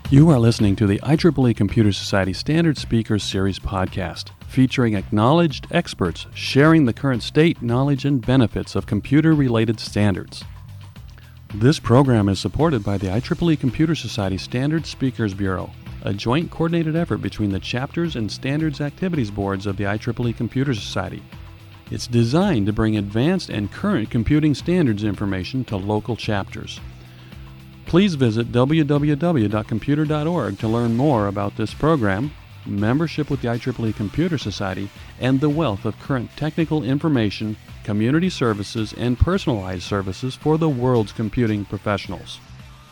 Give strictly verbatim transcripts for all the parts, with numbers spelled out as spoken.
You are listening to the I triple E Computer Society Standard Speakers Series podcast, featuring acknowledged experts sharing the current state, knowledge, and benefits of computer-related standards. This program is supported by the I triple E Computer Society Standard Speakers Bureau, a joint coordinated effort between the chapters and standards activities boards of the I triple E Computer Society. It's designed to bring advanced and current computing standards information to local chapters. Please visit w w w dot computer dot org to learn more about this program, membership with the I triple E Computer Society, and the wealth of current technical information, community services, and personalized services for the world's computing professionals.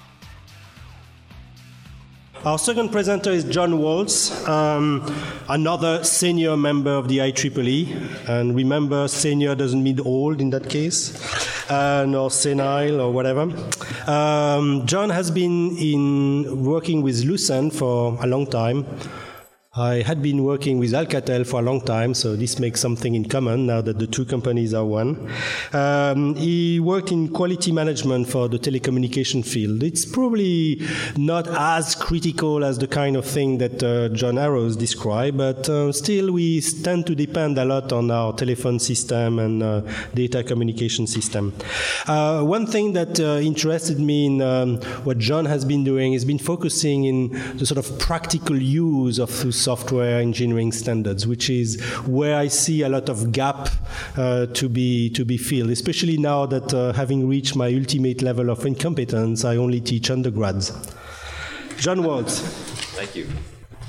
Our second presenter is John Waltz, um, another senior member of the I triple E. And remember, senior doesn't mean old in that case, uh, nor senile or whatever. Um, John has been in working with Lucent for a long time. I had been working with Alcatel for a long time, so this makes something in common now that the two companies are one. Um, he worked in quality management for the telecommunication field. It's probably not as critical as the kind of thing that uh, John Arrows described, but uh, still we tend to depend a lot on our telephone system and uh, data communication system. Uh, one thing that uh, interested me in um, what John has been doing is been focusing in the sort of practical use of software engineering standards, which is where I see a lot of gap uh, to be to be filled, especially now that uh, having reached my ultimate level of incompetence, I only teach undergrads. John Waltz. Thank you.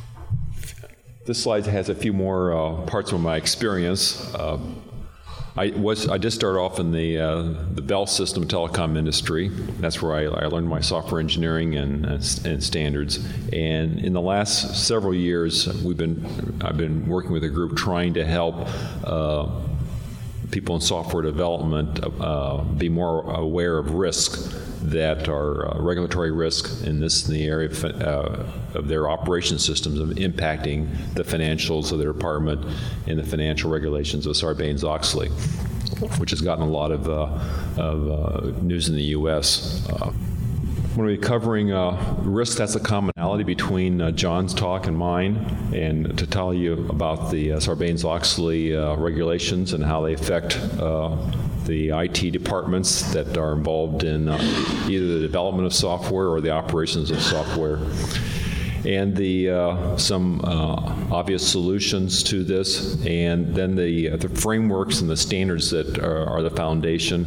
This slide has a few more uh, parts of my experience. Uh, I was I just started off in the uh, the Bell System telecom industry. That's where I, I learned my software engineering and, and standards. And in the last several years, we've been I've been working with a group trying to help uh, people in software development uh, be more aware of risk that are uh, regulatory risk in this in the area of, uh, of their operation systems of impacting the financials of their department and the financial regulations of Sarbanes-Oxley, which has gotten a lot of, uh, of uh, news in the U S. Uh, I'm going to be covering uh, risk. That's a commonality between uh, John's talk and mine, and to tell you about the uh, Sarbanes-Oxley uh, regulations and how they affect uh, the I T departments that are involved in uh, either the development of software or the operations of software, and the uh, some uh, obvious solutions to this, and then the uh, the frameworks and the standards that are, are the foundation,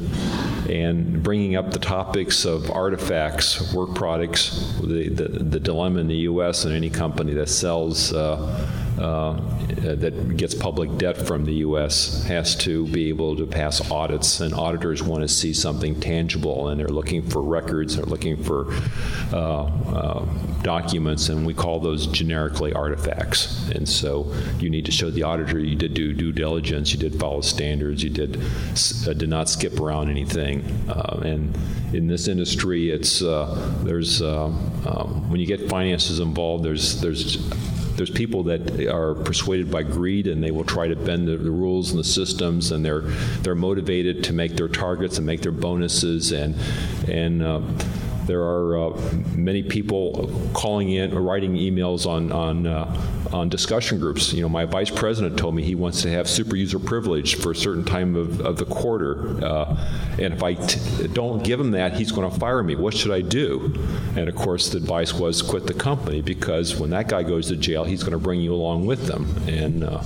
and bringing up the topics of artifacts, work products, the the, the dilemma in the U S and any company that sells uh, uh, that gets public debt from the U S has to be able to pass audits, and auditors want to see something tangible, and they're looking for records, they're looking for uh, uh, documents, and we call those generically artifacts. And so you need to show the auditor you did do due diligence, you did follow standards, you did uh, did not skip around anything. Uh, and in this industry, it's uh, there's uh, um, when you get finances involved, there's there's There's people that are persuaded by greed, and they will try to bend the, the rules and the systems, and they're they're motivated to make their targets and make their bonuses, and and uh, there are uh, many people calling in or writing emails on on uh, on discussion groups. You know, my vice president told me he wants to have super user privilege for a certain time of, of the quarter, uh, and if I t- don't give him that, he's going to fire me. What should I do? And of course, the advice was quit the company, because when that guy goes to jail, he's going to bring you along with them. And uh,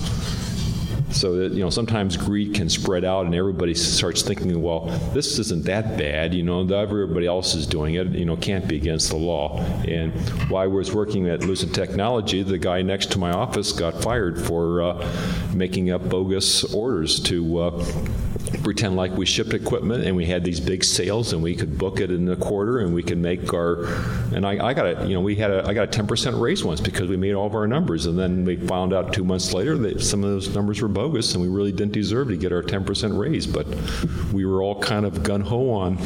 so that, you know, sometimes greed can spread out, and everybody starts thinking, well, this isn't that bad, you know, everybody else is doing it, you know, can't be against the law. And while I was working at Lucent Technology, the guy next to my office got fired for uh, making up bogus orders to uh, pretend like we shipped equipment, and we had these big sales, and we could book it in a quarter, and we could make our, and I, I got a, you know, we had a, I got a ten percent raise once because we made all of our numbers, and then we found out two months later that some of those numbers were bogus, and we really didn't deserve to get our ten percent raise, but we were all kind of gun-ho on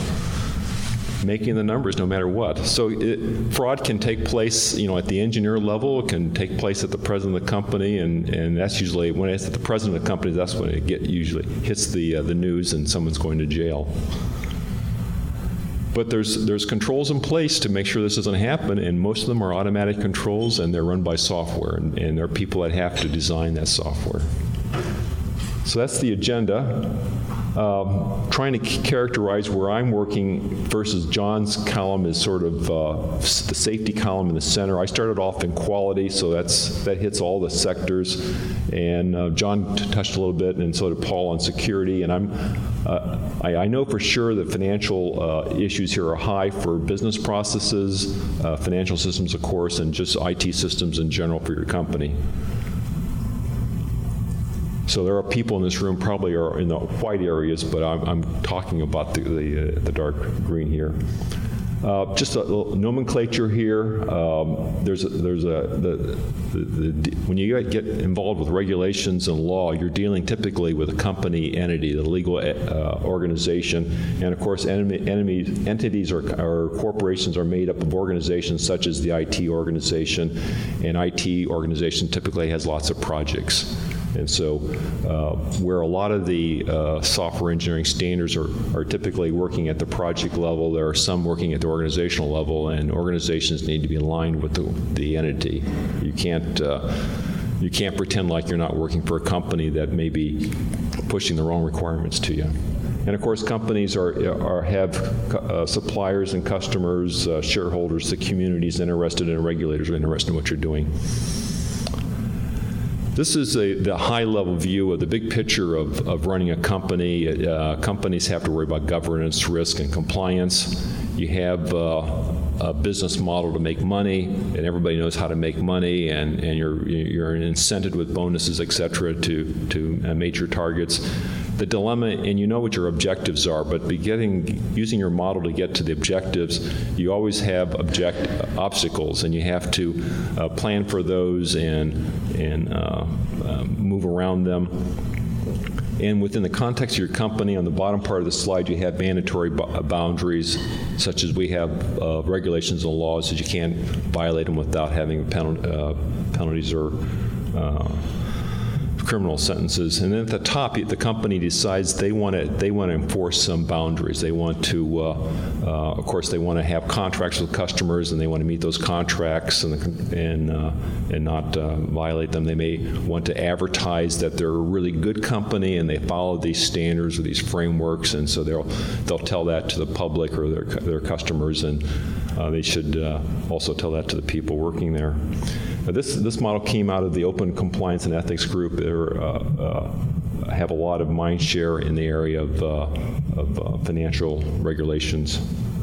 making the numbers no matter what. So it, fraud can take place, you know, at the engineer level. It can take place at the president of the company, and, and that's usually, when it's at the president of the company, that's when it get usually hits the uh, the news and someone's going to jail. But there's there's controls in place to make sure this doesn't happen, and most of them are automatic controls, and they're run by software, and, and there are people that have to design that software. So that's the agenda. Um, trying to characterize where I'm working versus John's column is sort of uh, the safety column in the center. I started off in quality, so that's that hits all the sectors, and uh, John t- touched a little bit, and so did Paul on security. And I'm uh, I, I know for sure that financial uh, issues here are high for business processes, uh, financial systems, of course, and just I T systems in general for your company. So there are people in this room probably are in the white areas, but I'm, I'm talking about the, the, uh, the dark green here. Uh, just a little nomenclature here. Um, there's a, there's a the, the, the, when you get involved with regulations and law, you're dealing typically with a company entity, the legal uh, organization, and of course, enemy, enemy entities or, or corporations are made up of organizations such as the I T organization, and I T organization typically has lots of projects. And so uh, where a lot of the uh, software engineering standards are, are typically working at the project level, there are some working at the organizational level, and organizations need to be aligned with the, the entity. You can't, uh, you can't pretend like you're not working for a company that may be pushing the wrong requirements to you. And of course, companies are, are have uh, suppliers and customers, uh, shareholders, the community is interested, and regulators are interested in what you're doing. This is a, the high-level view of the big picture of, of running a company. Uh, companies have to worry about governance, risk, and compliance. You have uh, a business model to make money, and everybody knows how to make money, and, and you're, you're incented with bonuses, et cetera, to, to uh, meet your targets. The dilemma, and you know what your objectives are, but be getting, using your model to get to the objectives, you always have object, obstacles, and you have to uh, plan for those and, and uh, uh, move around them. And within the context of your company, on the bottom part of the slide, you have mandatory b- boundaries, such as we have uh, regulations and laws that you can't violate them without having penal- uh, penalties or uh, criminal sentences. And then at the top, the company decides they want to they want to enforce some boundaries. They want to, uh, uh, of course, they want to have contracts with customers, and they want to meet those contracts and and uh, and not uh, violate them. They may want to advertise that they're a really good company and they follow these standards or these frameworks, and so they'll they'll tell that to the public or their their customers, and uh, they should uh, also tell that to the people working there. Now this this model came out of the Open Compliance and Ethics Group. They uh, uh, have a lot of mind share in the area of, uh, of uh, financial regulations.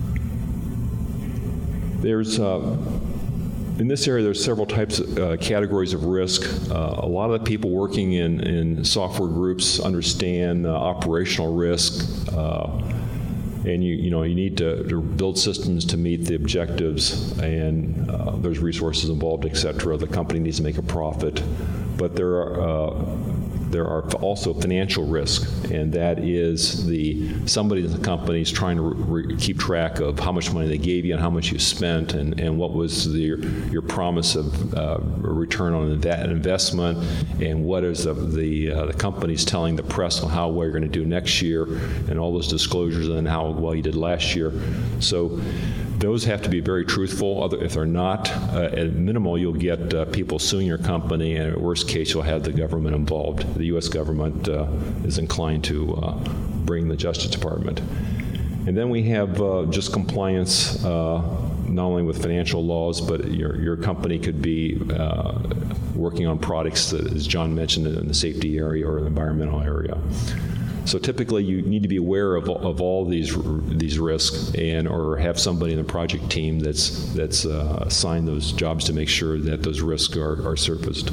There's uh, in this area, there's several types of uh, categories of risk. Uh, a lot of the people working in, in software groups understand uh, operational risk. Uh, And you, you know, you need to, to build systems to meet the objectives, and uh, there's resources involved, et cetera. The company needs to make a profit, but there are uh, there are also financial risk, and that is the somebody in the company is trying to re- keep track of how much money they gave you and how much you spent, and, and what was the, your, your promise of uh, return on that investment, and what is the the, uh, the company's telling the press on how well you're going to do next year, and all those disclosures, and how well you did last year. So those have to be very truthful. Other, if they're not, uh, at minimal, you'll get uh, people suing your company, and at worst case, you'll have the government involved. The U S government uh, is inclined to uh, bring the Justice Department. And then we have uh, just compliance, uh, not only with financial laws, but your, your company could be uh, working on products that, as John mentioned, in the safety area or the environmental area. So typically, you need to be aware of, of all these these risks, and or have somebody in the project team that's that's uh, assigned those jobs to make sure that those risks are, are surfaced.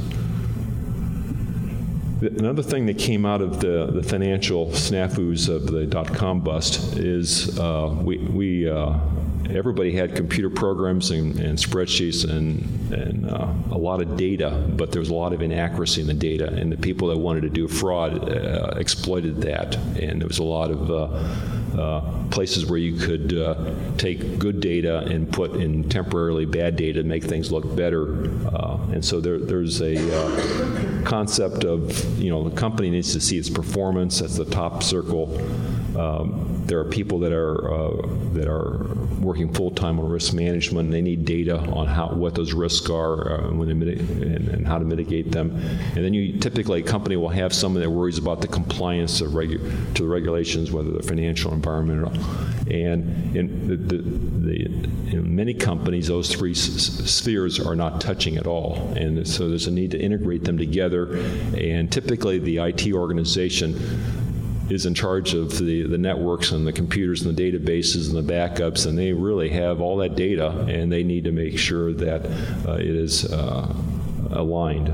Another thing that came out of the, the financial snafus of the dot-com bust is uh, we we. Uh, Everybody had computer programs and, and spreadsheets and, and uh, a lot of data, but there was a lot of inaccuracy in the data, and the people that wanted to do fraud uh, exploited that. And there was a lot of uh, uh, places where you could uh, take good data and put in temporarily bad data to make things look better. Uh, and so there, there's a uh, concept of, you know, the company needs to see its performance. That's the top circle. Um, there are people that are uh, that are working full time on risk management, and they need data on how what those risks are uh, when they mitig- and, and how to mitigate them. And then you typically a company will have someone that worries about the compliance of regu- to the regulations, whether they're financial, or environmental. And in, the, the, the, in many companies, those three s- spheres are not touching at all, and so there's a need to integrate them together. And typically, the I T organization is in charge of the, the networks and the computers and the databases and the backups, and they really have all that data, and they need to make sure that uh, it is uh, aligned.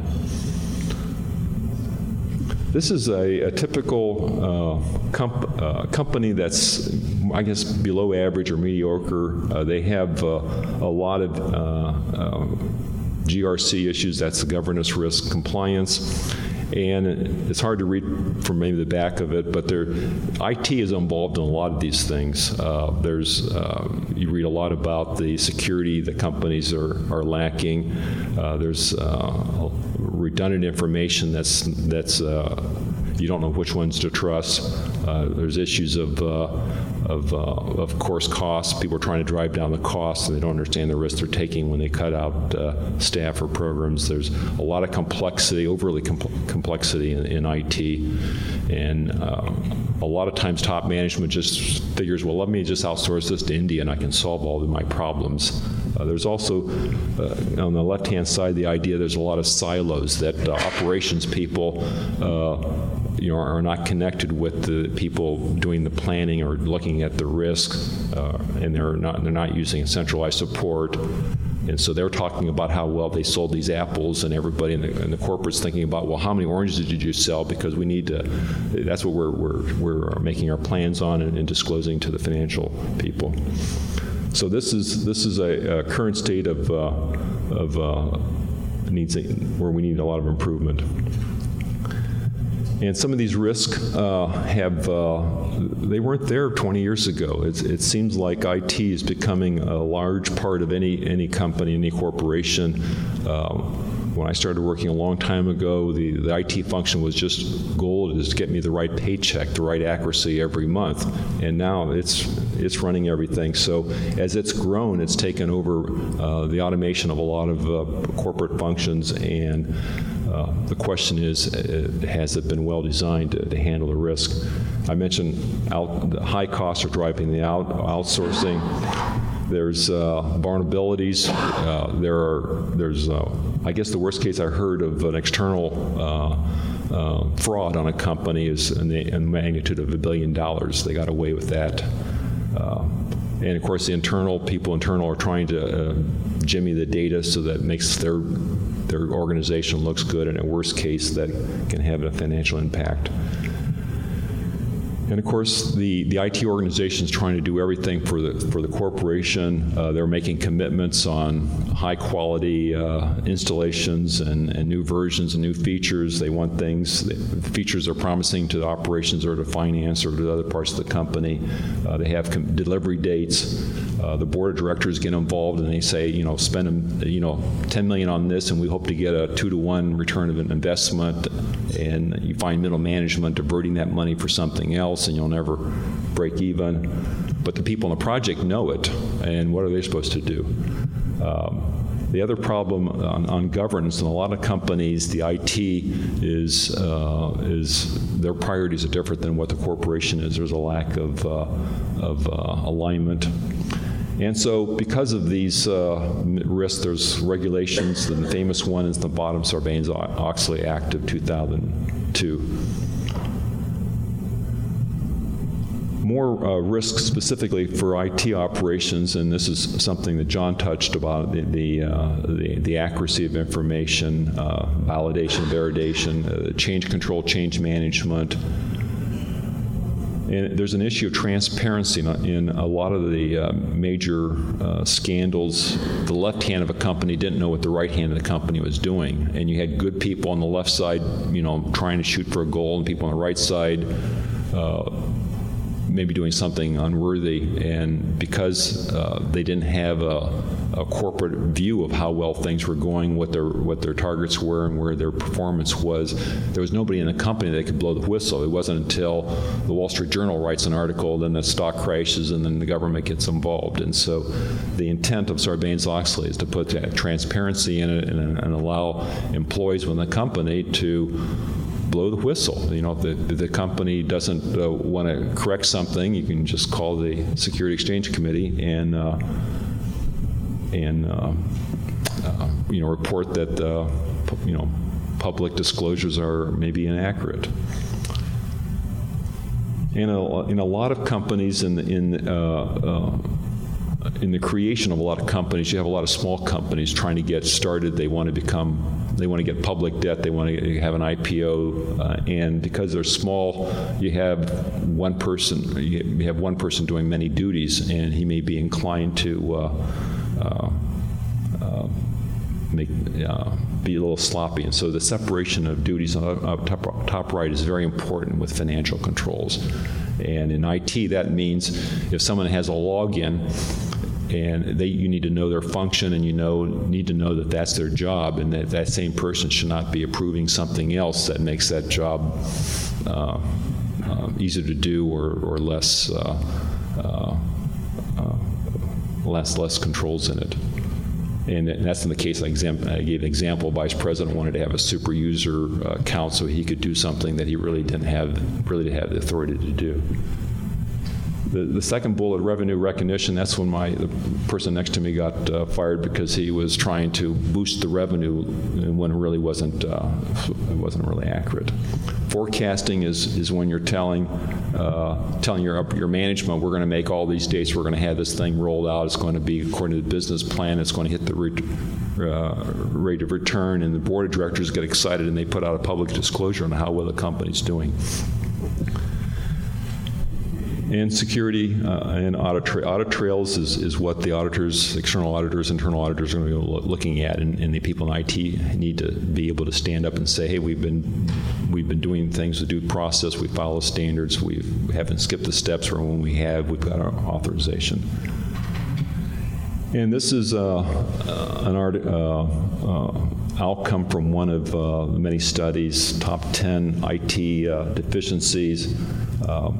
This is a, a typical uh, comp, uh, company that's, I guess, below average or mediocre. Uh, they have uh, a lot of uh, uh, G R C issues, that's the governance, risk, compliance. And it's hard to read from maybe the back of it, but there, I T is involved in a lot of these things. Uh, there's, uh, you read a lot about the security that companies are, are lacking. Uh, there's uh, redundant information that's, that's uh, you don't know which ones to trust. Uh, there's issues of, uh, of, uh, of course, costs. People are trying to drive down the costs, and they don't understand the risk they're taking when they cut out uh, staff or programs. There's a lot of complexity, overly compl- complexity in, in I T, and uh, a lot of times top management just figures, well, let me just outsource this to India, and I can solve all of my problems. Uh, there's also, uh, on the left-hand side, the idea there's a lot of silos that uh, operations people uh, you know, are not connected with the people doing the planning or looking at the risk, uh, and they're not they're not using centralized support. And so they're talking about how well they sold these apples, and everybody in the, in the corporate's thinking about, well, how many oranges did you sell? Because we need to. That's what we're we're we're making our plans on and, and disclosing to the financial people. So this is this is a, a current state of uh, of uh, needs where we need a lot of improvement. And some of these risks uh, have, uh, they weren't there twenty years ago. It's, it seems like I T is becoming a large part of any, any company, any corporation. Uh, when I started working a long time ago, the, the I T function was just goal is to get me the right paycheck, the right accuracy every month. And now it's, it's running everything. So as it's grown, it's taken over uh, the automation of a lot of uh, corporate functions, and Uh, the question is, uh, has it been well designed to, to handle the risk? I mentioned out, the high costs are driving the out, outsourcing. There's uh, vulnerabilities. Uh, there are, there's, uh, I guess the worst case I heard of an external uh, uh, fraud on a company is in the, in the magnitude of a billion dollars. They got away with that. Uh, and of course, the internal people internal are trying to uh, jimmy the data so that it makes their their organization looks good, and at worst case, that can have a financial impact. And of course, the, the I T organization is trying to do everything for the for the corporation. Uh, they're making commitments on high quality uh, installations and, and new versions and new features. They want things, the features they're promising to the operations or to finance or to other parts of the company. Uh, they have com- delivery dates. Uh, the board of directors get involved, and they say, you know, spend, you know, ten million dollars on this, and we hope to get a two to one return of an investment. And you find middle management diverting that money for something else, and you'll never break even. But the people in the project know it, and what are they supposed to do? Um, the other problem on, on governance, in a lot of companies, the I T is uh, is their priorities are different than what the corporation is. There's a lack of uh, of uh, alignment. And so because of these uh, risks, there's regulations. The famous one is the bottom Sarbanes-Oxley Act of two thousand two. More uh, risks specifically for I T operations, and this is something that John touched about, the the, uh, the, the accuracy of information, uh, validation, validation, uh, change control, change management. And there's an issue of transparency in a lot of the uh, major uh, scandals. The left hand of a company didn't know what the right hand of the company was doing. And you had good people on the left side, you know, trying to shoot for a goal, and people on the right side uh, maybe doing something unworthy, and because uh, they didn't have a, a corporate view of how well things were going, what their what their targets were, and where their performance was, there was nobody in the company that could blow the whistle. It wasn't until the Wall Street Journal writes an article, then the stock crashes, and then the government gets involved. And so the intent of Sarbanes-Oxley is to put that transparency in it and, and allow employees within the company to blow the whistle. You know, if the, if the company doesn't uh, want to correct something, you can just call the Security Exchange Committee and uh, and uh, uh, you know, report that uh, you know, public disclosures are maybe inaccurate. In a, in a lot of companies, in in uh, uh, in the creation of a lot of companies, you have a lot of small companies trying to get started. They want to become, they want to get public debt. They want to have an I P O, uh, and because they're small, you have one person. You have one person doing many duties, and he may be inclined to uh, uh, uh, make. Uh, be a little sloppy. And so the separation of duties on uh, top, top right is very important with financial controls. And in I T, that means if someone has a login and they, you need to know their function, and you know need to know that that's their job, and that that same person should not be approving something else that makes that job uh, uh, easier to do or, or less, uh, uh, uh, less, less controls in it. And that's in the case I gave an example. Vice President wanted to have a super user uh, account so he could do something that he really didn't have, really didn't have the authority to do. The, the second bullet, revenue recognition, that's when my the person next to me got uh, fired because he was trying to boost the revenue when it really wasn't uh, it wasn't really accurate. Forecasting is is when you're telling uh, telling your your management, we're going to make all these dates, we're going to have this thing rolled out, it's going to be according to the business plan, it's going to hit the re- uh, rate of return, and the board of directors get excited and they put out a public disclosure on how well the company's doing. And security uh, and audit, tra- audit trails is, is what the auditors, external auditors, internal auditors are going to be lo- looking at, and, and the people in I T need to be able to stand up and say, hey, we've been we've been doing things with due process, we follow standards, we haven't skipped the steps, or when we have, we've got our authorization. And this is uh, uh, an art, uh, uh, outcome from one of uh, many studies, top ten I T uh, deficiencies. Uh,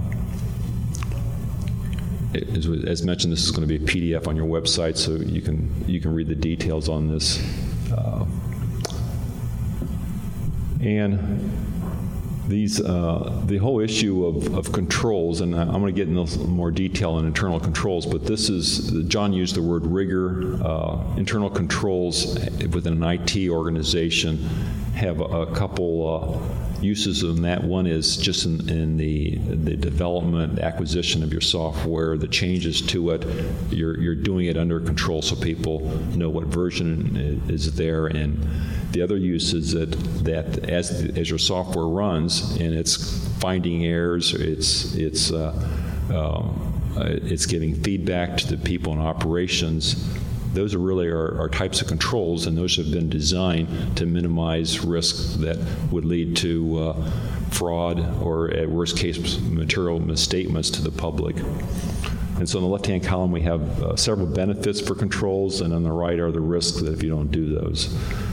As, as mentioned, this is going to be a P D F on your website, so you can you can read the details on this. Uh, and these uh, the whole issue of, of controls, and I'm going to get into more detail on internal controls, but this is, John used the word rigor. Uh, internal controls within an I T organization have a, a couple uh, uses of that. One is just in, in the the development, the acquisition of your software, the changes to it. You're you're doing it under control so people know what version is there. And the other use is that that as as your software runs and it's finding errors, it's it's uh, uh, it's giving feedback to the people in operations. Those are really our, our types of controls, and those have been designed to minimize risks that would lead to uh, fraud or, at worst case, material misstatements to the public. And so on the left-hand column, we have uh, several benefits for controls, and on the right are the risks that if you don't do those.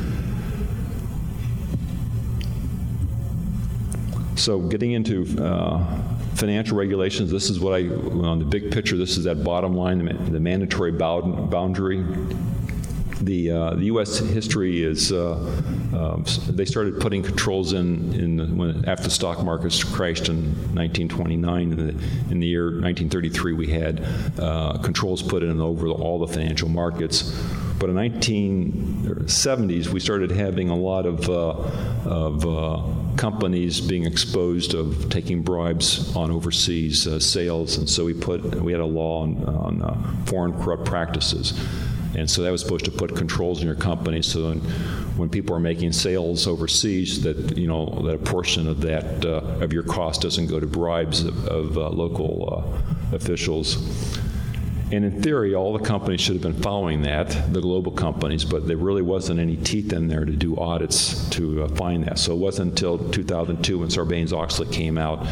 So getting into uh, financial regulations, this is what I, on the big picture, this is that bottom line, the, the mandatory bound, boundary. The, uh, the U S history is, uh, uh, they started putting controls in, in the, when, after the stock markets crashed in nineteen twenty-nine. In the, in the year nineteen thirty-three, we had uh, controls put in over all the financial markets. But in nineteen seventies, we started having a lot of, uh, of uh, companies being exposed of taking bribes on overseas uh, sales, and so we put we had a law on, on uh, foreign corrupt practices. And so that was supposed to put controls in your company, so when, when people are making sales overseas, that you know that a portion of that uh, of your cost doesn't go to bribes of, of uh, local uh, officials. And in theory, all the companies should have been following that, the global companies, but there really wasn't any teeth in there to do audits to uh, find that. So it wasn't until two thousand two when Sarbanes-Oxley came out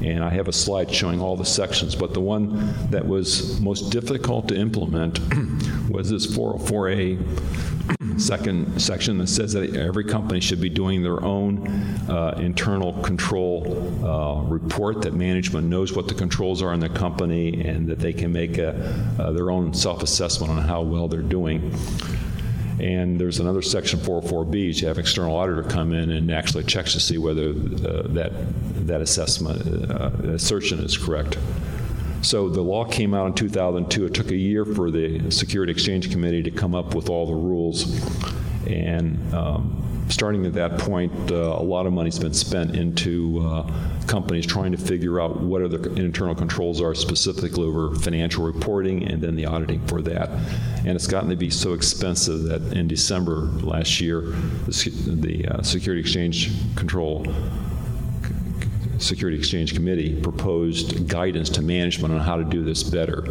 And I have a slide showing all the sections, but the one that was most difficult to implement was this four oh four A second section that says that every company should be doing their own uh, internal control uh, report, that management knows what the controls are in the company and that they can make a, uh, their own self-assessment on how well they're doing. And there's another section, four oh four B, is you have external auditor come in and actually checks to see whether uh, that, that assessment, uh, assertion is correct. So the law came out in two thousand two. It took a year for the Security Exchange Committee to come up with all the rules. And um, starting at that point, uh, a lot of money's been spent into uh, companies trying to figure out what are the internal controls are specifically over financial reporting and then the auditing for that. And it's gotten to be so expensive that in December last year, the, the uh, Security Exchange Control Security Exchange Committee proposed guidance to management on how to do this better.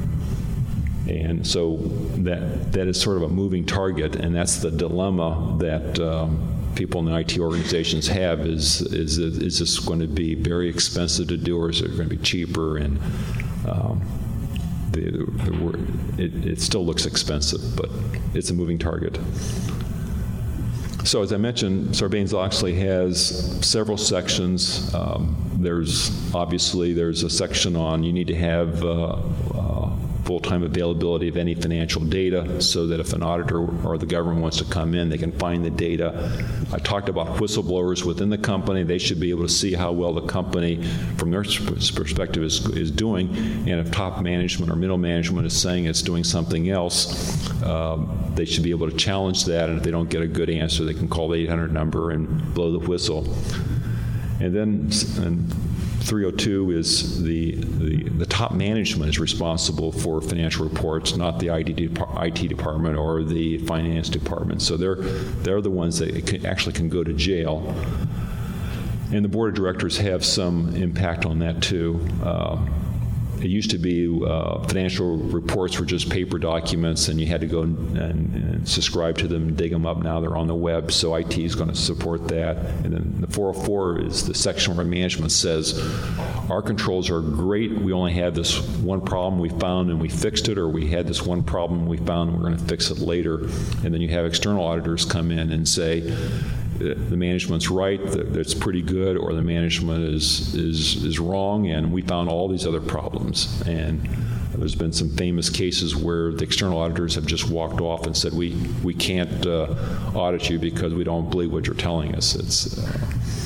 And so that that is sort of a moving target, and that's the dilemma that um, people in the I T organizations have is, is, is this going to be very expensive to do, or is it going to be cheaper? And um, the, the, it, it still looks expensive, but it's a moving target. So as I mentioned, Sarbanes-Oxley has several sections. Um, there's obviously there's a section on you need to have uh, uh, full-time availability of any financial data so that if an auditor or the government wants to come in, they can find the data. I talked about whistleblowers within the company. They should be able to see how well the company, from their perspective, is, is doing. And if top management or middle management is saying it's doing something else, um, they should be able to challenge that. And if they don't get a good answer, they can call the eight hundred number and blow the whistle. And then and three oh two is the, the, the top management is responsible for financial reports, not the I T department or the finance department. So they're, they're the ones that can, actually can go to jail. And the board of directors have some impact on that too. Uh, It used to be uh, financial reports were just paper documents, and you had to go and, and, and subscribe to them and dig them up. Now they're on the web, so I T is going to support that. And then the four oh four is the section where management says, our controls are great. We only had this one problem we found, and we fixed it, or we had this one problem we found, and we're going to fix it later. And then you have external auditors come in and say, the management's right, that's pretty good, or the management is, is, is wrong, and we found all these other problems. And there's been some famous cases where the external auditors have just walked off and said, we, we can't uh, audit you because we don't believe what you're telling us. It's, uh,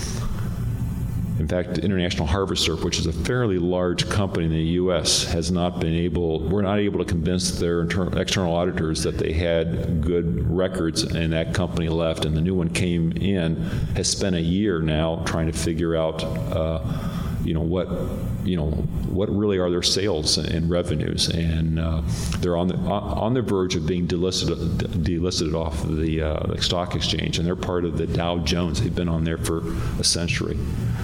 in fact, International Harvester, which is a fairly large company in the U S, has not been able, we're not able to convince their internal, external auditors that they had good records, and that company left, and the new one came in, has spent a year now trying to figure out, uh, you know, what, you know, what really are their sales and revenues, and uh, they're on the on the verge of being delisted, delisted off of the, uh, the stock exchange, and they're part of the Dow Jones. They've been on there for a century.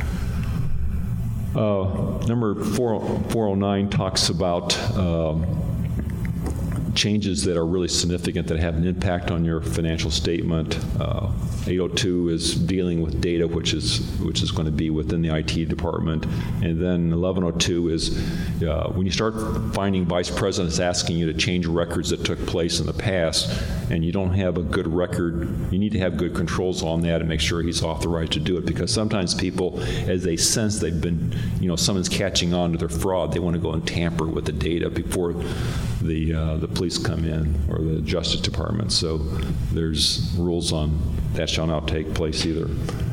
Uh, number four oh nine talks about um, changes that are really significant that have an impact on your financial statement. Uh, eight oh two is dealing with data, which is which is going to be within the I T department. And then eleven oh two is uh, when you start finding vice presidents asking you to change records that took place in the past, and you don't have a good record, you need to have good controls on that and make sure he's authorized to do it, because sometimes people, as they sense they've been, you know, someone's catching on to their fraud, they want to go and tamper with the data before the uh, the police come in or the Justice Department. So there's rules on that shall not take place either.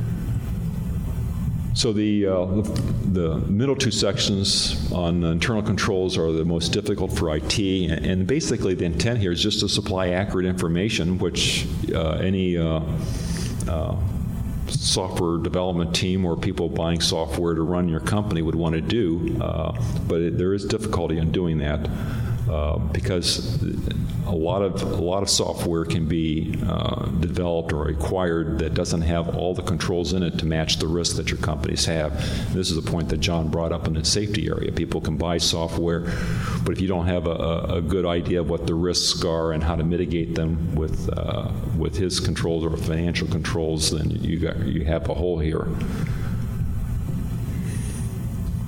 So the, uh, the, the middle two sections on internal controls are the most difficult for I T, and, and basically the intent here is just to supply accurate information, which uh, any uh, uh, software development team or people buying software to run your company would want to do, uh, but it, there is difficulty in doing that. Uh, because a lot of a lot of software can be uh, developed or acquired that doesn't have all the controls in it to match the risk that your companies have. And this is a point that John brought up in the safety area. People can buy software, but if you don't have a, a good idea of what the risks are and how to mitigate them with uh, with his controls or financial controls, then you got you have a hole here.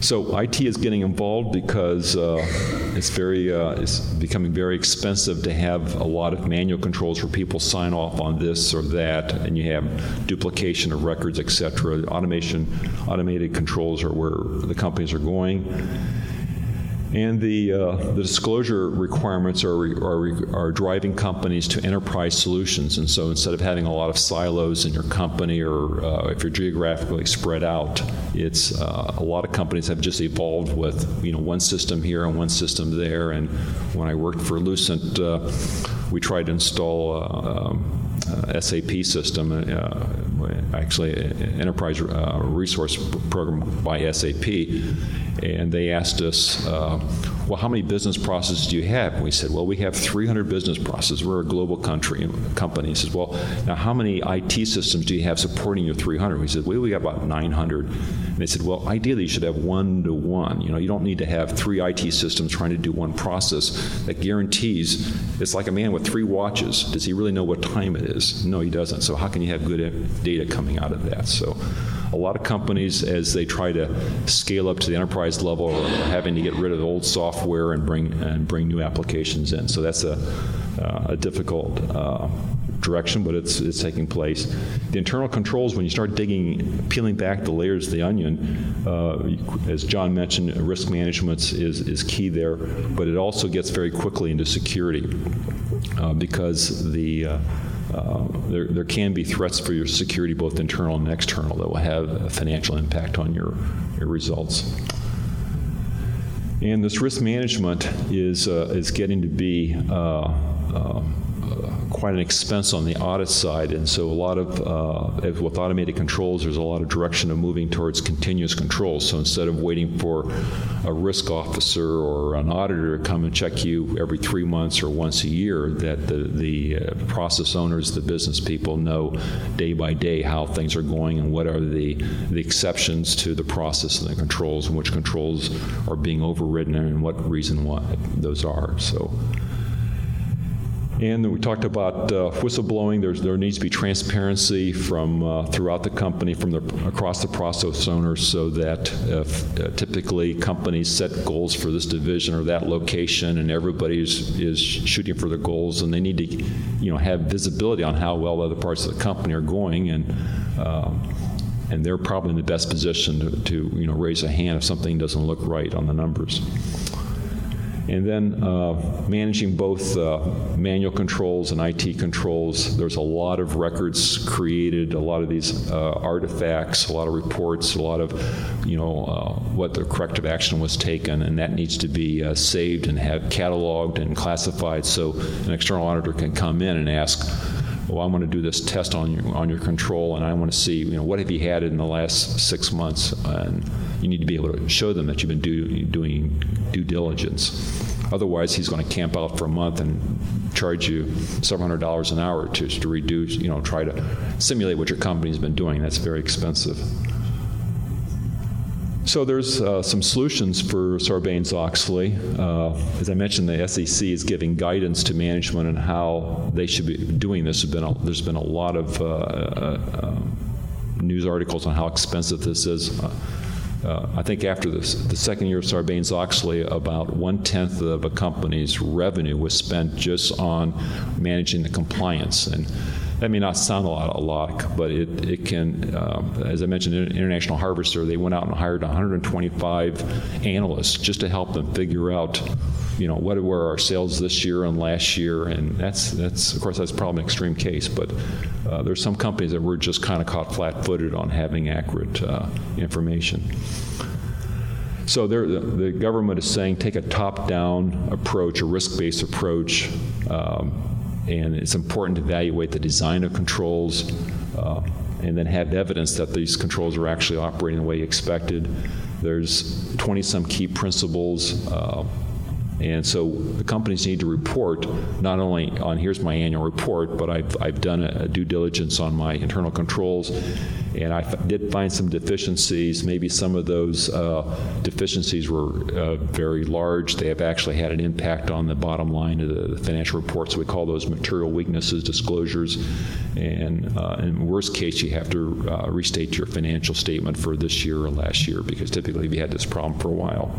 So I T is getting involved because uh, it's very uh, it's becoming very expensive to have a lot of manual controls where people sign off on this or that, and you have duplication of records, et cetera. Automation, automated controls are where the companies are going. And the, uh, the disclosure requirements are, are, are driving companies to enterprise solutions. And so instead of having a lot of silos in your company, or uh, if you're geographically spread out, it's uh, a lot of companies have just evolved with, you know, one system here and one system there. And when I worked for Lucent, uh, we tried to install uh, um, Uh, S A P system, uh, actually an enterprise uh, resource program by S A P, and they asked us, uh, well, how many business processes do you have? And we said, well, we have three hundred business processes. We're a global country company. He says, well, now how many I T systems do you have supporting your three hundred? We said, well, we got about nine hundred. And they said, well, ideally you should have one to one. You know, you don't need to have three I T systems trying to do one process that guarantees. It's like a man with three watches. Does he really know what time it is? No, he doesn't. So how can you have good data coming out of that? So a lot of companies, as they try to scale up to the enterprise level, are having to get rid of old software and bring and bring new applications in. So that's a, uh, a difficult uh, direction, but it's it's taking place. The internal controls, when you start digging, peeling back the layers of the onion, uh, as John mentioned, risk management is, is key there, but it also gets very quickly into security uh, because the uh, Uh, there, there can be threats for your security, both internal and external, that will have a financial impact on your, your results. And this risk management is, uh, is getting to be uh, uh, quite an expense on the audit side, and so a lot of, uh, with automated controls, there's a lot of direction of moving towards continuous controls. So instead of waiting for a risk officer or an auditor to come and check you every three months or once a year, that the, the uh, process owners, the business people, know day by day how things are going and what are the, the exceptions to the process and the controls, and which controls are being overridden and what reason why those are. So. And we talked about uh, whistleblowing. There's, there needs to be transparency from uh, throughout the company, from the, across the process owners, so that if, uh, typically companies set goals for this division or that location, and everybody is, is shooting for their goals, and they need to, you know, have visibility on how well other parts of the company are going, and uh, and they're probably in the best position to, to, you know, raise a hand if something doesn't look right on the numbers. And then uh, managing both uh, manual controls and I T controls. There's a lot of records created, a lot of these uh, artifacts, a lot of reports, a lot of, you know, uh, what the corrective action was taken, and that needs to be uh, saved and have cataloged and classified, so an external auditor can come in and ask, well, I want to do this test on your, on your control, and I want to see, you know, what have you had in the last six months, and you need to be able to show them that you've been do, doing due diligence. Otherwise, he's going to camp out for a month and charge you several hundred dollars an hour to, to reduce, you know, try to simulate what your company's been doing. That's very expensive. So there's uh, some solutions for Sarbanes-Oxley. Uh, as I mentioned, the S E C is giving guidance to management on how they should be doing this. There's been a, there's been a lot of uh, uh, news articles on how expensive this is. Uh, Uh, I think after this, the second year of Sarbanes-Oxley, about one-tenth of a company's revenue was spent just on managing the compliance. And that may not sound a lot, a lot, but it, it can, uh, as I mentioned, International Harvester, they went out and hired one hundred twenty-five analysts just to help them figure out, you know, what were our sales this year and last year, and that's, that's of course, that's probably an extreme case, but uh, there's some companies that were just kind of caught flat-footed on having accurate uh, information. So the, the government is saying take a top-down approach, a risk-based approach, um, and it's important to evaluate the design of controls uh, and then have evidence that these controls are actually operating the way you expected. There's twenty-some key principles, uh, And so the companies need to report not only on here's my annual report, but I've, I've done a, a due diligence on my internal controls, and I f- did find some deficiencies. Maybe some of those uh, deficiencies were uh, very large. They have actually had an impact on the bottom line of the, the financial reports. So we call those material weaknesses disclosures. And uh, in worst case, you have to uh, restate your financial statement for this year or last year, because typically we had this problem for a while.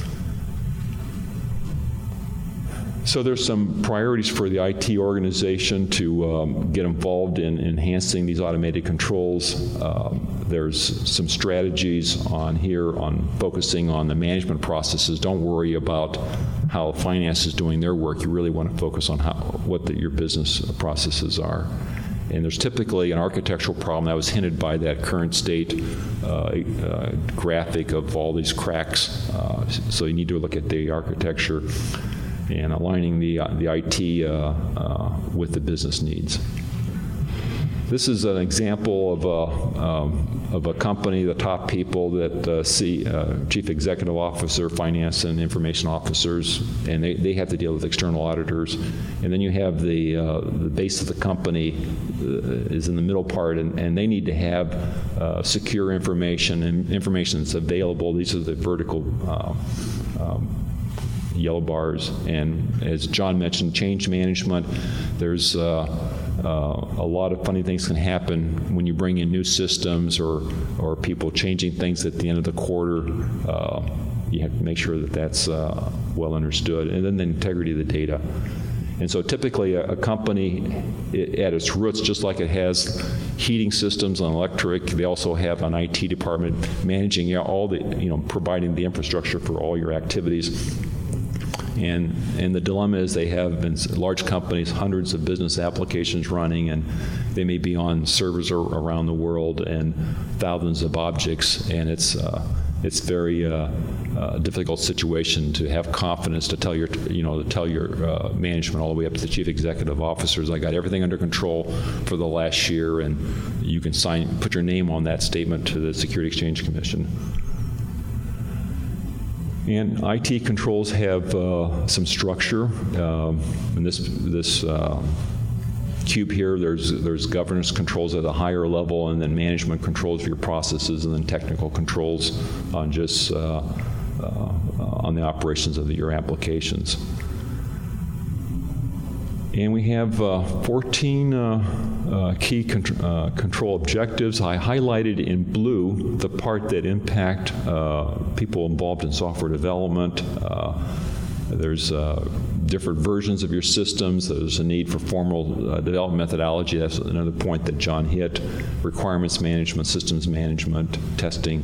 So there's some priorities for the I T organization to um, get involved in enhancing these automated controls. Um, there's some strategies on here on focusing on the management processes. Don't worry about how finance is doing their work. You really want to focus on how, what the, your business processes are. And there's typically an architectural problem that was hinted by that current state uh, uh, graphic of all these cracks. Uh, so you need to look at the architecture and aligning the, uh, the I T uh, uh, with the business needs. This is an example of a, um, of a company, the top people that uh, see uh, chief executive officer, finance and information officers, and they, they have to deal with external auditors. And then you have the, uh, the base of the company uh, is in the middle part, and, and they need to have uh, secure information and information that's available. These are the vertical uh, um, yellow bars. And as John mentioned, change management, there's uh, uh, a lot of funny things can happen when you bring in new systems or, or people changing things at the end of the quarter. Uh, you have to make sure that that's uh, well understood. And then the integrity of the data. And so typically a, a company it, at its roots, just like it has heating systems and electric, they also have an I T department managing you know, all the, you know, providing the infrastructure for all your activities. And, and the dilemma is they have been large companies, hundreds of business applications running, and they may be on servers around the world and thousands of objects, and it's uh, it's very uh, uh, difficult situation to have confidence to tell your you know to tell your uh, management all the way up to the chief executive officers, I got everything under control for the last year, and you can sign put your name on that statement to the Security Exchange Commission. And I T controls have uh, some structure. Um, in this this uh, cube here, there's there's governance controls at a higher level, and then management controls for your processes, and then technical controls on just uh, uh, on the operations of the, your applications. And we have uh, fourteen uh, uh, key con- uh, control objectives. I highlighted in blue the part that impact uh, people involved in software development. Uh, there's uh, different versions of your systems. There's a need for formal uh, development methodology. That's another point that John hit. Requirements management, systems management, testing.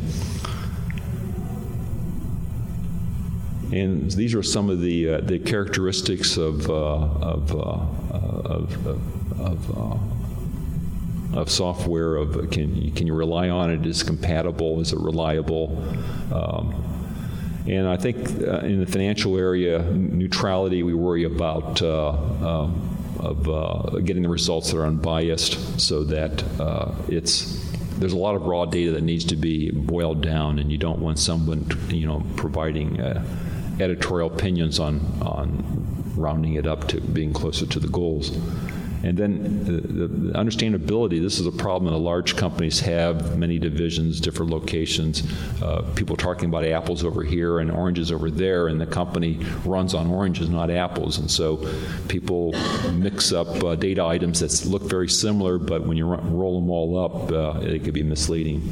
And these are some of the uh, the characteristics of uh, of, uh, of of of, uh, of software. Of can can you rely on it? Is it compatible? Is it reliable? Um, and I think uh, in the financial area, neutrality, we worry about uh, uh, of uh, getting the results that are unbiased, so that uh, it's. There's a lot of raw data that needs to be boiled down, and you don't want someone, you know, providing uh, editorial opinions on on rounding it up to being closer to the goals. And then the, the understandability, this is a problem that large companies have, many divisions, different locations. Uh, people talking about apples over here and oranges over there, and the company runs on oranges, not apples. And so people mix up uh, data items that look very similar, but when you roll them all up, uh, it could be misleading.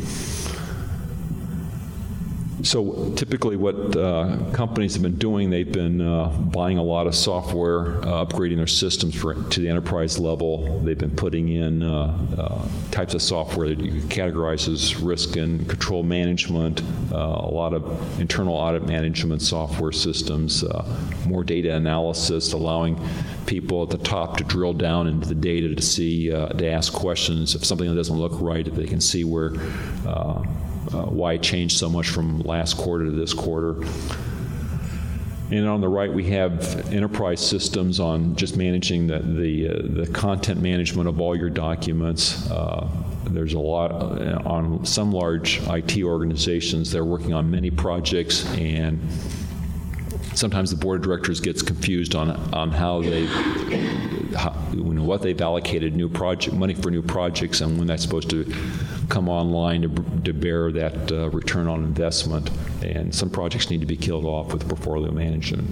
So typically what uh, companies have been doing, they've been uh, buying a lot of software, uh, upgrading their systems for, to the enterprise level. They've been putting in uh, uh, types of software that you can categorize as risk and control management, uh, a lot of internal audit management software systems, uh, more data analysis, allowing people at the top to drill down into the data to see, uh, to ask questions. If something doesn't look right, if they can see where uh, Uh, why it changed so much from last quarter to this quarter. And on the right, we have enterprise systems on just managing the the, uh, the content management of all your documents. Uh, there's a lot uh, on some large I T organizations. They're working on many projects, and sometimes the board of directors gets confused on on how they, how, you know, what they've allocated new project money for new projects and when that's supposed to come online to, to bear that uh, return on investment. And some projects need to be killed off with portfolio management.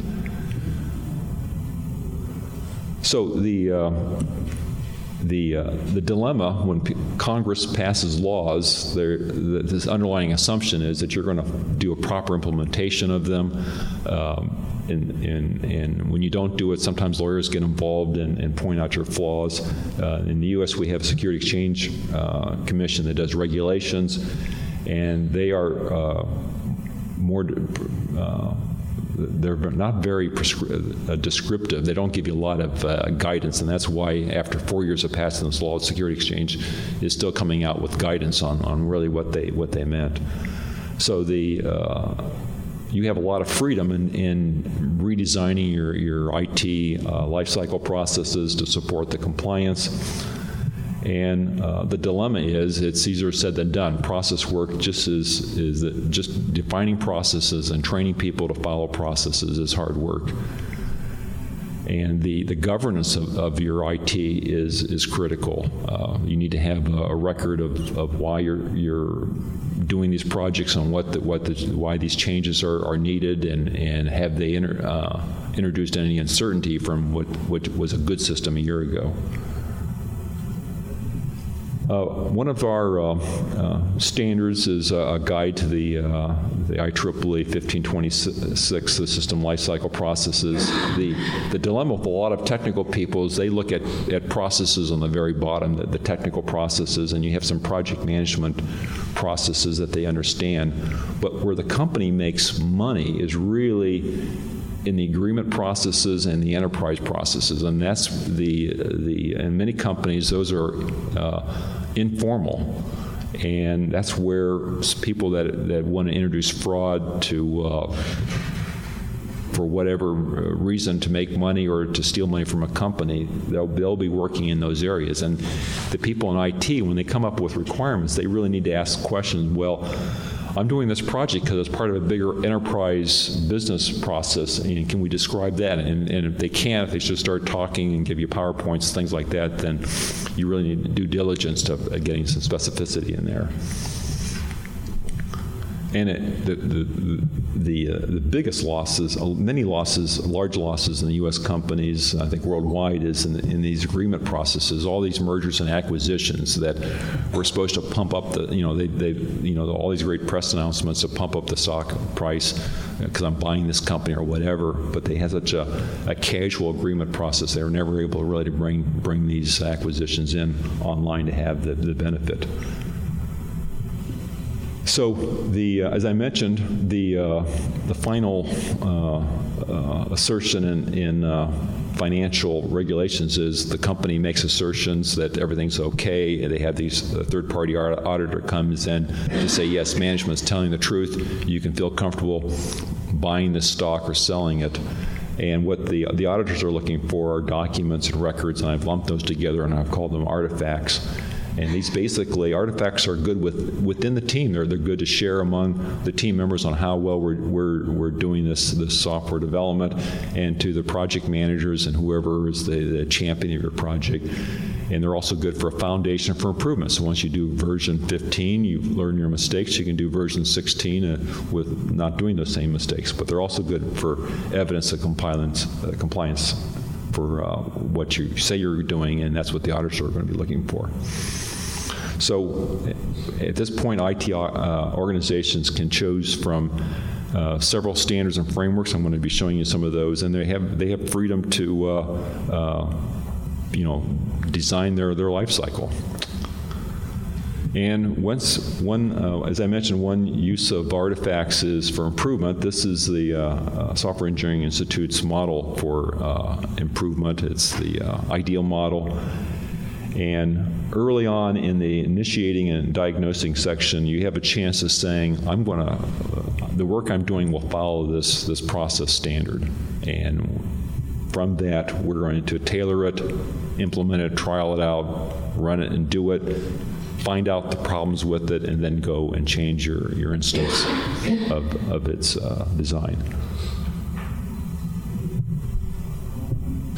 So the uh, the uh, the dilemma when P- Congress passes laws, the, this underlying assumption is that you're going to do a proper implementation of them. Um, and, and, and when you don't do it, sometimes lawyers get involved and, and point out your flaws. Uh, in the U S, we have a Security Exchange uh, Commission that does regulations, and they are uh, more. Uh, They're not very prescri- uh, descriptive. They don't give you a lot of uh, guidance, and that's why after four years of passing this law, the Security Exchange is still coming out with guidance on, on really what they what they meant. So the uh, you have a lot of freedom in, in redesigning your your I T uh, lifecycle processes to support the compliance. And uh, the dilemma is, it's easier said than done. Process work just is is that just defining processes and training people to follow processes is hard work. And the, the governance of, of your I T is is critical. Uh, you need to have a, a record of, of why you're you're doing these projects and what the, what the, why these changes are, are needed, and and have they inter, uh, introduced any uncertainty from what, what was a good system a year ago. Uh, one of our uh, uh, standards is a guide to the, uh, the I triple E fifteen twenty-six, the system lifecycle processes. The, the dilemma with a lot of technical people is they look at, at processes on the very bottom, the, the technical processes, and you have some project management processes that they understand. But where the company makes money is really in the agreement processes and the enterprise processes, and that's the the in many companies those are uh, informal, and that's where people that that want to introduce fraud to uh, for whatever reason to make money or to steal money from a company, they'll they'll be working in those areas. And the people in I T, when they come up with requirements, they really need to ask questions. Well, I'm doing this project because it's part of a bigger enterprise business process, and can we describe that? And, and if they can't, if they just start talking and give you PowerPoints, things like that, then you really need due diligence to uh, getting some specificity in there. And it, the the the, uh, the biggest losses, uh, many losses, large losses in the U S companies, I think worldwide, is in, in these agreement processes. All these mergers and acquisitions that were supposed to pump up the, you know, they they you know all these great press announcements to pump up the stock price because I'm buying this company or whatever. But they had such a, a casual agreement process; they were never able to really to bring bring these acquisitions in online to have the, the benefit. So, the uh, as I mentioned, the uh, the final uh, uh, assertion in, in uh, financial regulations is the company makes assertions that everything's okay. They have these uh, third-party auditor comes in to say, yes, management's telling the truth. You can feel comfortable buying this stock or selling it. And what the the auditors are looking for are documents and records, and I've lumped those together and I've called them artifacts. And these basically, artifacts are good with within the team. They're they're good to share among the team members on how well we're we're, we're doing this this software development, and to the project managers and whoever is the, the champion of your project. And they're also good for a foundation for improvement. So once you do version fifteen, you learn your mistakes. You can do version sixteen uh, with not doing those same mistakes. But they're also good for evidence of compliance uh, compliance for uh, what you say you're doing, and that's what the auditors are going to be looking for. So at this point, I T uh, organizations can choose from uh, several standards and frameworks. I'm going to be showing you some of those, and they have they have freedom to uh, uh, you know design their their life cycle. And once one, uh, as I mentioned, one use of artifacts is for improvement. This is the uh, uh, Software Engineering Institute's model for uh, improvement. It's the uh, ideal model. And early on in the initiating and diagnosing section, you have a chance of saying, I'm going to, uh, the work I'm doing will follow this, this process standard. And from that, we're going to tailor it, implement it, trial it out, run it and do it, find out the problems with it, and then go and change your, your instance of, of its uh, design.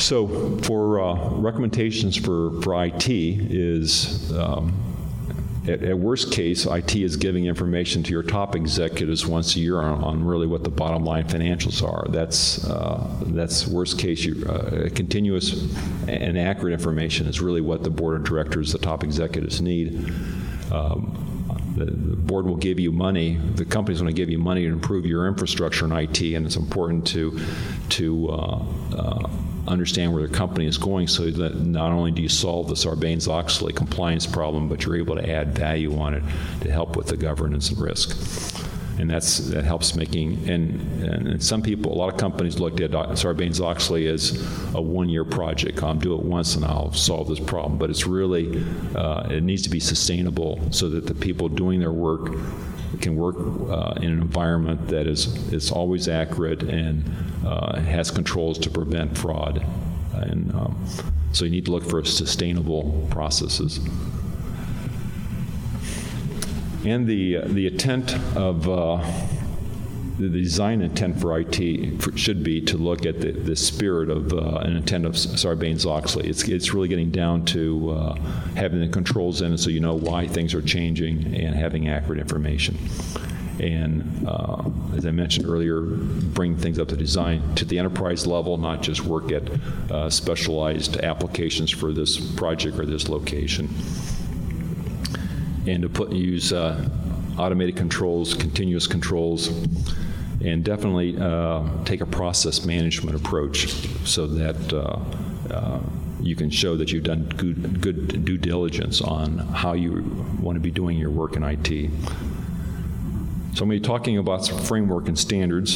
So for uh, recommendations for, for I T is, um, at, at worst case, I T is giving information to your top executives once a year on, on really what the bottom line financials are. That's uh, that's worst case. You, uh, continuous and accurate information is really what the board of directors, the top executives need. Um, The, the board will give you money, the company's going to give you money to improve your infrastructure in I T, and it's important to, to uh, uh, understand where the company is going so that not only do you solve the Sarbanes-Oxley compliance problem, but you're able to add value on it to help with the governance and risk. And that's, that helps making, and, and some people, a lot of companies looked at Sarbanes-Oxley as a one-year project. I'll do it once and I'll solve this problem. But it's really, uh, it needs to be sustainable so that the people doing their work can work uh, in an environment that is, is always accurate and uh, has controls to prevent fraud. And um, so you need to look for sustainable processes. And the uh, the intent of uh, the design intent for I T for, should be to look at the, the spirit of uh, an intent of Sarbanes-Oxley. It's it's really getting down to uh, having the controls in it so you know why things are changing and having accurate information. And uh, as I mentioned earlier, bring things up to design to the enterprise level, not just work at uh, specialized applications for this project or this location. And to put use uh, automated controls, continuous controls, and definitely uh, take a process management approach so that uh, uh, you can show that you've done good, good due diligence on how you want to be doing your work in I T. So I'm going to be talking about some framework and standards.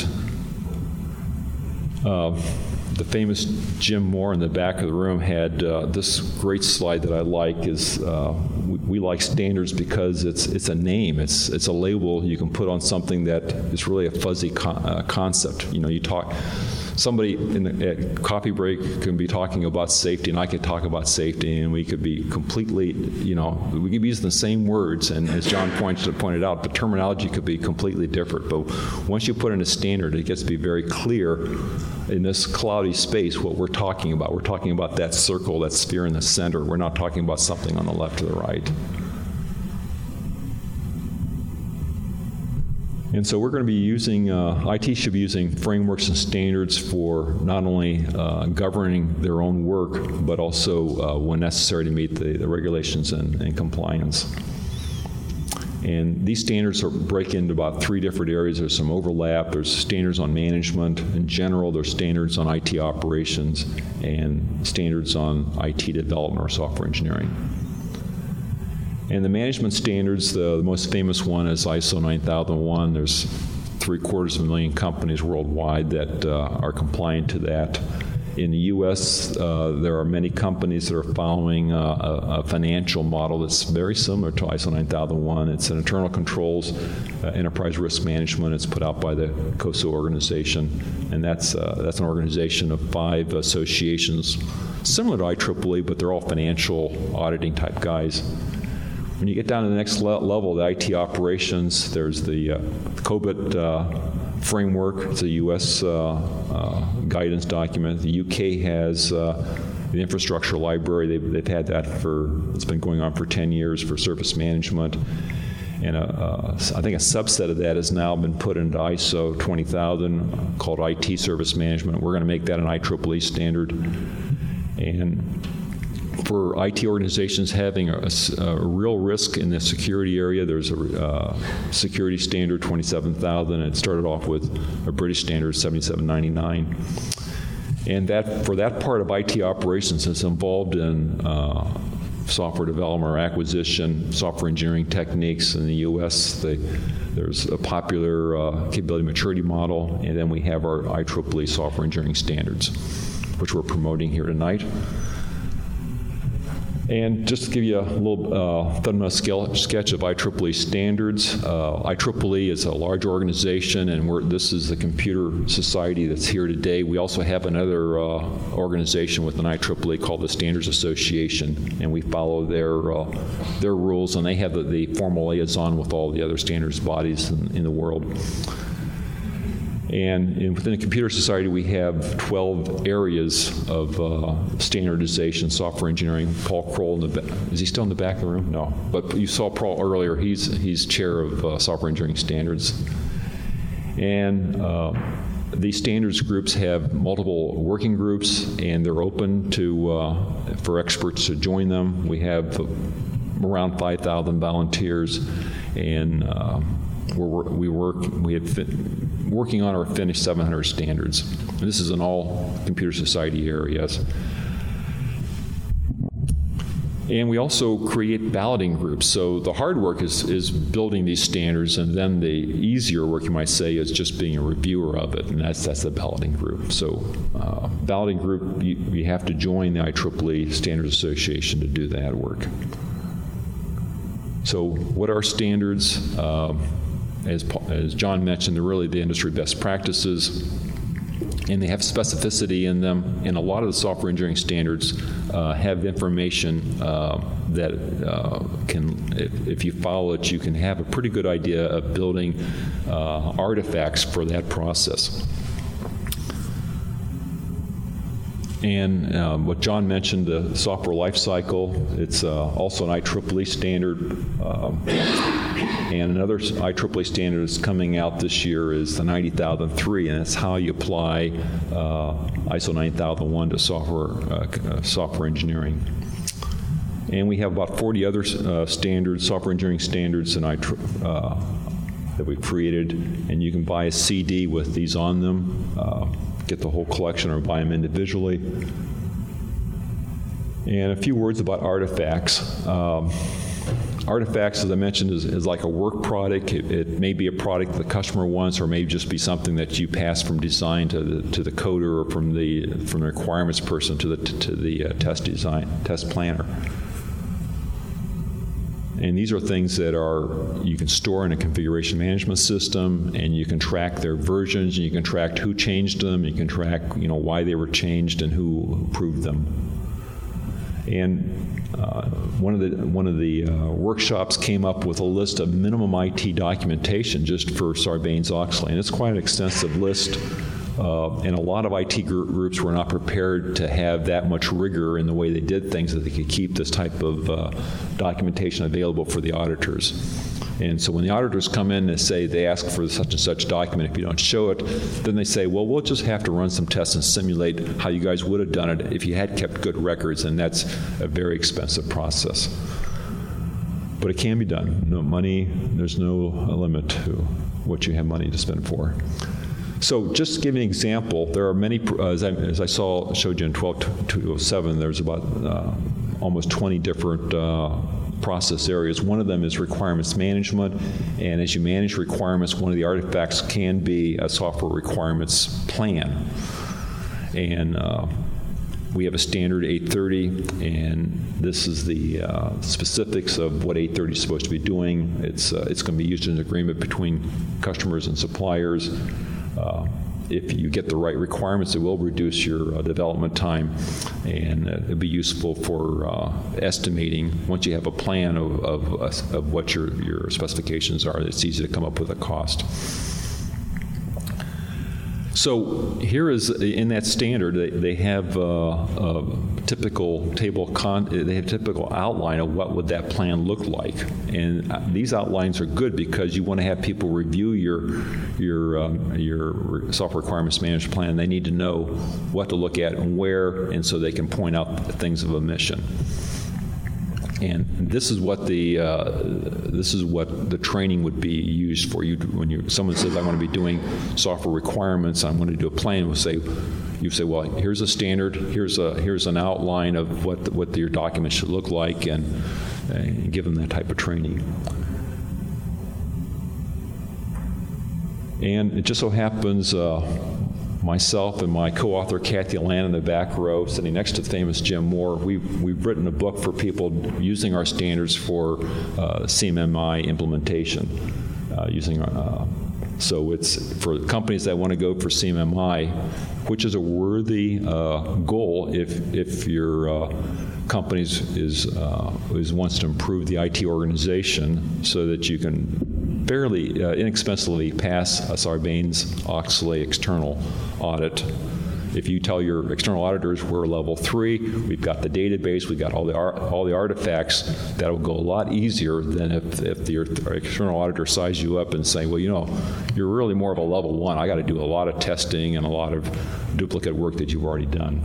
Uh, The famous Jim Moore in the back of the room had uh, this great slide that I like. Is uh, we, we like standards because it's it's a name, it's it's a label you can put on something that is really a fuzzy con- uh, concept. You know, you talk. Somebody in the at coffee break can be talking about safety, and I could talk about safety, and we could be completely, you know, we could be using the same words, and as John pointed pointed out, the terminology could be completely different. But once you put in a standard, it gets to be very clear in this cloudy space what we're talking about. We're talking about that circle, that sphere in the center. We're not talking about something on the left or the right. And so we're going to be using, uh, I T should be using frameworks and standards for not only uh, governing their own work, but also uh, when necessary to meet the, the regulations and, and compliance. And these standards are break into about three different areas. There's some overlap. There's standards on management. In general, there's standards on I T operations and standards on I T development or software engineering. And the management standards, the, the most famous one is I S O nine thousand one. There's three quarters of a million companies worldwide that uh, are compliant to that. In the U S, uh, there are many companies that are following uh, a, a financial model that's very similar to I S O nine thousand one. It's an internal controls, uh, enterprise risk management. It's put out by the COSO organization, and that's uh, that's an organization of five associations, similar to I triple E, but they're all financial auditing type guys. When you get down to the next le- level, the I T operations, there's the uh, COBIT uh, framework. It's a U S uh, uh, guidance document. The U K has uh, the infrastructure library. They've, they've had that for, it's been going on for ten years for service management. And a, uh, I think a subset of that has now been put into I S O twenty thousand called I T service management. We're going to make that an I triple E standard. And for I T organizations having a, a real risk in the security area, there's a uh, security standard twenty-seven thousand. It started off with a British standard seventy-seven ninety-nine. And that for that part of I T operations is involved in uh, software development or acquisition, software engineering techniques. In the U S, they, there's a popular uh, capability maturity model, and then we have our I triple E software engineering standards, which we're promoting here tonight. And just to give you a little uh, fundamental sketch of I triple E standards, uh, I triple E is a large organization, and we're, this is the computer society that's here today. We also have another uh, organization with an I triple E called the Standards Association, and we follow their uh, their rules, and they have the, the formal liaison with all the other standards bodies in, in the world. And in, within the Computer Society, we have twelve areas of uh, standardization, software engineering. Paul Kroll, in the ba- is he still in the back of the room? No. But you saw Paul earlier. He's, he's chair of uh, software engineering standards. And uh, these standards groups have multiple working groups, and they're open to uh, for experts to join them. We have around five thousand volunteers, and uh, we're, we work. We have fi- working on our finished seven hundred standards. And this is in all Computer Society areas. And we also create balloting groups. So the hard work is, is building these standards, and then the easier work, you might say, is just being a reviewer of it, and that's that's the balloting group. So uh, balloting group, you, you have to join the I triple E Standards Association to do that work. So what are standards? Uh, as, as John mentioned, they're really the industry best practices, and they have specificity in them. And a lot of the software engineering standards uh, have information uh, that uh, can, if, if you follow it, you can have a pretty good idea of building uh, artifacts for that process. And um, what John mentioned, the software lifecycle, it's uh, also an I triple E standard. Um, and another I triple E standard that's coming out this year is the ninety thousand three, and it's how you apply uh, I S O ninety thousand one to software, uh, software engineering. And we have about forty other uh, standards, software engineering standards, and I tri- uh, that we've created. And you can buy a C D with these on them. Uh, get the whole collection or buy them individually. And a few words about artifacts. Um, artifacts, as I mentioned, is, is like a work product. It, it may be a product the customer wants, or may just be something that you pass from design to the, to the coder, or from the from the requirements person to the to the uh, test design test planner. And these are things that are, you can store in a configuration management system, and you can track their versions, and you can track who changed them, you can track, you know, why they were changed and who approved them. And uh, one of the one of the uh, workshops came up with a list of minimum I T documentation just for Sarbanes-Oxley, and it's quite an extensive list. Uh, and a lot of I T gr- groups were not prepared to have that much rigor in the way they did things, that they could keep this type of uh, documentation available for the auditors. And so when the auditors come in and say they ask for such and such document, if you don't show it, then they say, well, we'll just have to run some tests and simulate how you guys would have done it if you had kept good records, and that's a very expensive process. But it can be done. No money, there's no limit to what you have money to spend for. So just to give you an example, there are many, uh, as, I, as I saw, showed you in twelve two oh seven, there's about uh, almost twenty different uh, process areas. One of them is requirements management, and as you manage requirements, one of the artifacts can be a software requirements plan. And uh, we have a standard eight thirty, and this is the uh, specifics of what eight thirty is supposed to be doing. It's, uh, it's going to be used in an agreement between customers and suppliers. Uh, if you get the right requirements, it will reduce your uh, development time, and uh, it'll be useful for uh, estimating. Once you have a plan of, of, of what your, your specifications are, it's easy to come up with a cost. So here is, in that standard, they, they have uh, a typical table, con, they have a typical outline of what would that plan look like. And these outlines are good because you want to have people review your, your, um, your software requirements management plan. They need to know what to look at and where, and so they can point out things of omission. And this is what the uh, this is what the training would be used for. You when you someone says, I want to be doing software requirements, I'm going to do a plan. We'll say, you say, well, here's a standard, here's a here's an outline of what the, what your document should look like, and, and give them that type of training. And it just so happens, uh, myself and my co-author Kathy Land in the back row, sitting next to the famous Jim Moore, we've, we've written a book for people using our standards for uh, C M M I implementation. Uh, using uh, so it's for companies that want to go for C M M I, which is a worthy uh, goal if if your uh, company is uh, is wants to improve the I T organization so that you can fairly uh, inexpensively pass a Sarbanes-Oxley external audit. If you tell your external auditors we're level three, we've got the database, we've got all the all the artifacts, that will go a lot easier than if, if the external auditor sizes you up and saying, well, you know, you're really more of a level one. I got to do a lot of testing and a lot of duplicate work that you've already done.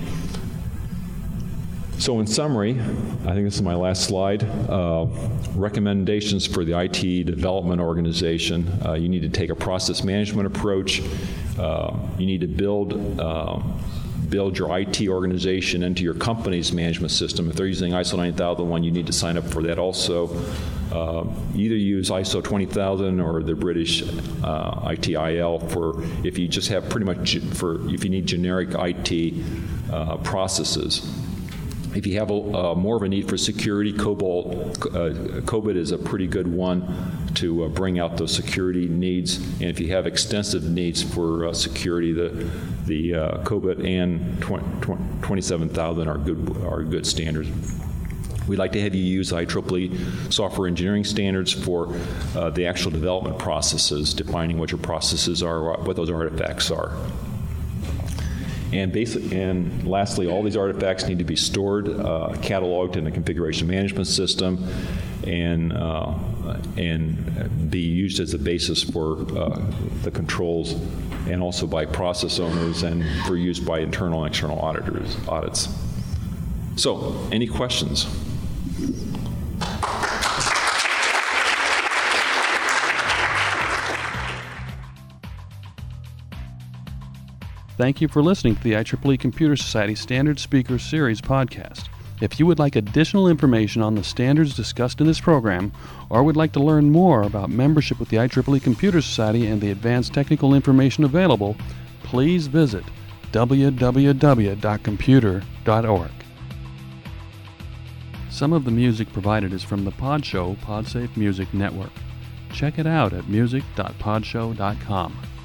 So in summary, I think this is my last slide, uh, recommendations for the I T development organization. Uh, you need to take a process management approach. Uh, you need to build uh, build your I T organization into your company's management system. If they're using I S O nine thousand one, you need to sign up for that also. Uh, either use I S O twenty thousand or the British uh, I T I L for if you just have pretty much for if you need generic I T uh, processes. If you have a, uh, more of a need for security, COBOL, uh, COBIT is a pretty good one to uh, bring out those security needs. And if you have extensive needs for uh, security, the the uh, COBIT and twenty-seven thousand are good are good standards. We'd like to have you use I triple E software engineering standards for uh, the actual development processes, defining what your processes are, what those artifacts are. And basic, and lastly, all these artifacts need to be stored, uh, cataloged in a configuration management system, and uh, and be used as a basis for uh, the controls, and also by process owners, and for use by internal and external auditors audits. So, any questions? Thank you for listening to the I triple E Computer Society Standards Speakers Series podcast. If you would like additional information on the standards discussed in this program, or would like to learn more about membership with the I triple E Computer Society and the advanced technical information available, please visit w w w dot computer dot org. Some of the music provided is from the Podshow PodSafe Music Network. Check it out at music dot podshow dot com.